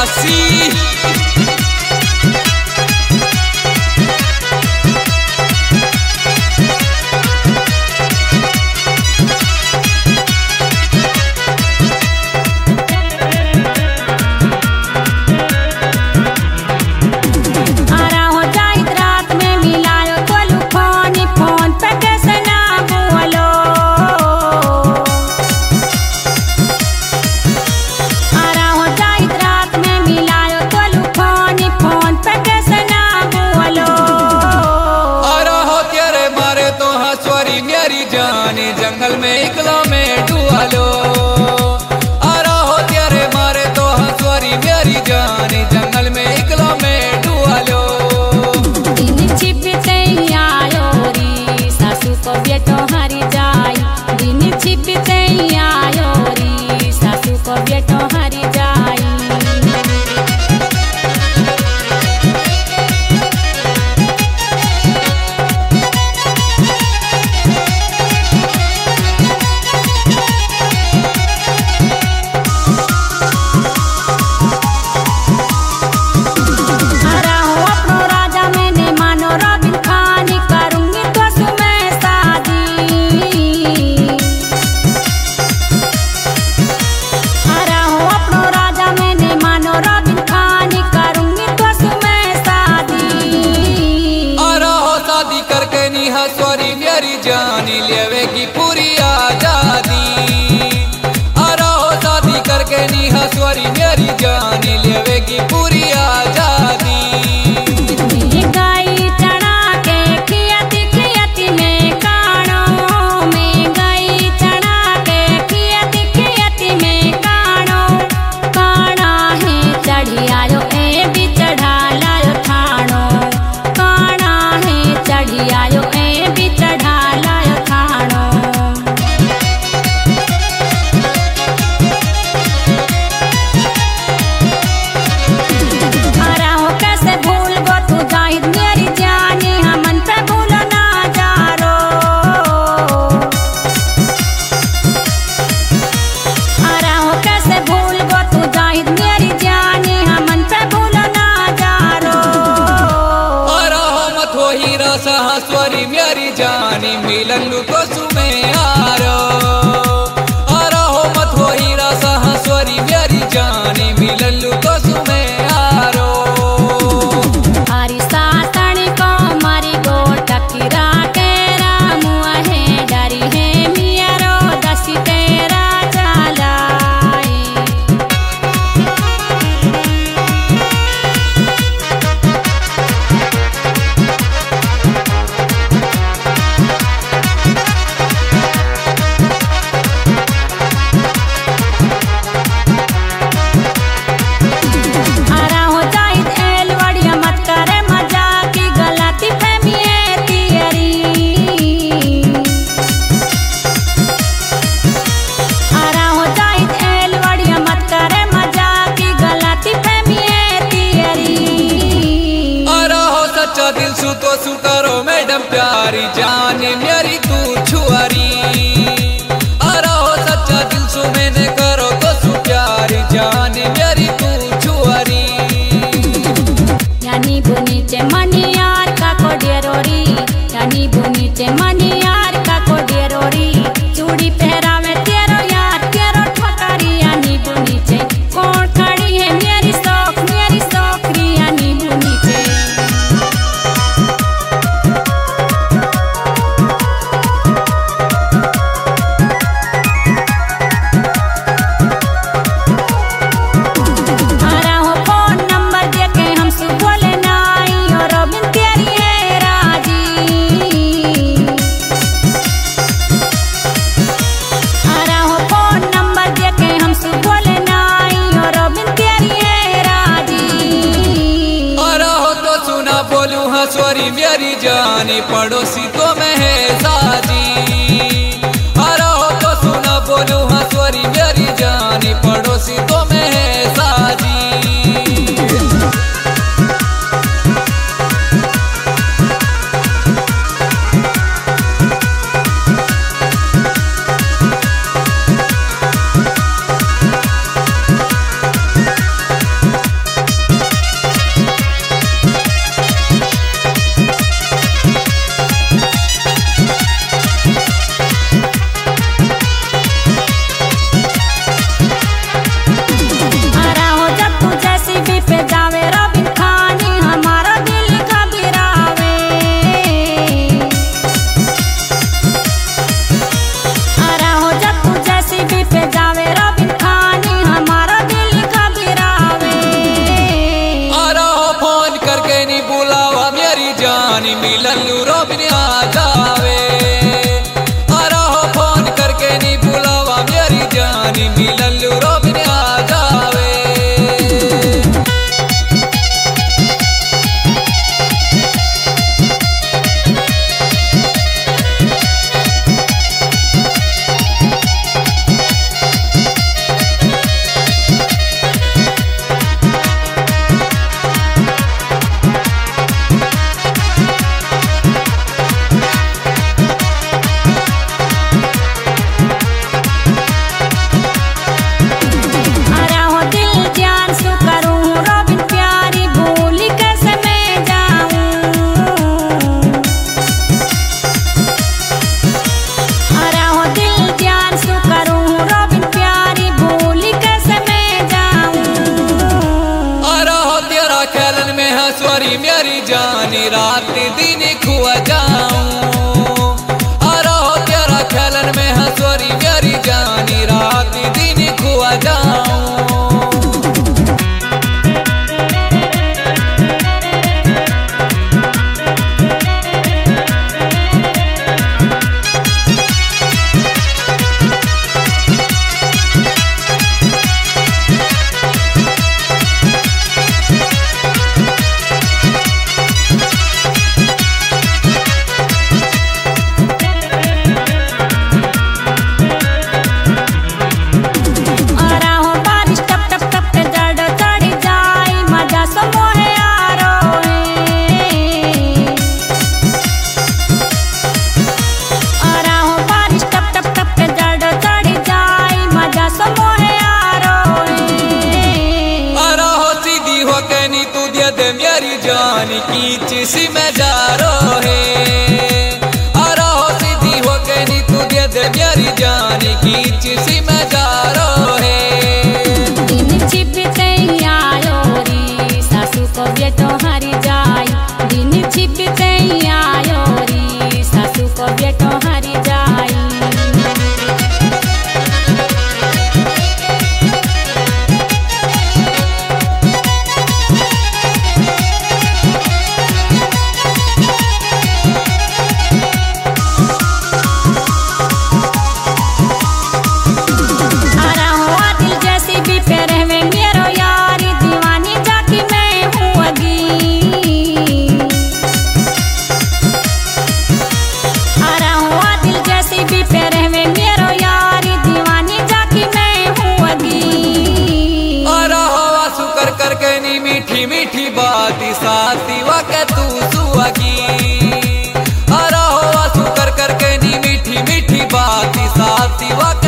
काशी। जंगल में इकला में डुआलो आरा हो तेरे मारे तो हंसवारी मेरी जानी जंगल में इकला में डुआलो। दिन छिपते आयो री सासू को बेटो हरी जाई, दिन छिपते आयो री सासू को बेटो हरी जाई। हंसवारी मेरी जानी लेवेगी पूरी आजादी। आरा हो शादी करके नी हंसवारी मेरी जानी लेवेगी पूरी आजादी। गाई चढ़ा के खियती खियती में कानो में गाई चढ़ा के खियती खियती में कानो काना है चढ़ी आयो ए भी चढ़ा लायो थानो काना है चढ़ी आयो चढ़ा लायो थानो। आरा हो कैसे भूल गो तू जाहिद मेरी जानी हमन पे भूल ना जा रो। आरा हो कैसे भूल गो तू जाहिद मेरी जानी हमन पे भूल ना जा रो। आरा हो मत हो हीरा सा हंसवारी मेरी जानी मिलन को सुमे आरो। आरा हो मत हो हीरा सा हंसवारी मेरी जानी मिलन को सुमे आरो। हरी सातन को मारी गो टकीरा के रामुआ है डरी है मियारो दसी तेरा चलाई। दिल सु तो सु करो मैडम प्यारी जाने मेरी तू छुआरी। आरा हो सच्चा दिल सु मैंने करो तो सु प्यारी जाने मेरी तू छुआरी। यानी बुनी चे मनी यार का को डेरोरी, यानी बुनी चे मनी यार का को डेरोरी। चूड़ी पहरावे तेरो यार तेरो ठोकरी यानी बुनी चे कौन खड़ी है मेरी सोखरी यानी बुनी चे। हंसवारी मेरी जानी पड़ोसी तो मैं है साजी। आरा हो तो सुना बोलूं हंसवारी मेरी जानी पड़ोसी तो मैं है साजी। करके नी बुलावा मेरी जानी मिलन रोबिन आ जावे। अरे हो फोन करके नी बुलावा मेरी जानी मिलन रोबिन आ जावे। स्वरी मेरी जानी रात दिन खुआ जाऊं। अरे हो तेरा खेलन में हंसवरी मेरी जानी रात दिन खुआ जाऊं। मेरी जानी की चिसी में जा रो है। अरे हो सीधी हो के नी तू दे दे मेरी जानी की चिसी में जा रो है। दिन छिपते आयो री सासू को बेटो हरी जाई। दिन छिपते आयो री सासू को बेटो हरी जाई। मीठी मीठी बात साथी वाके तू सुहागी। अरे हो सुकर करके नी मीठी मीठी बात साथी वाके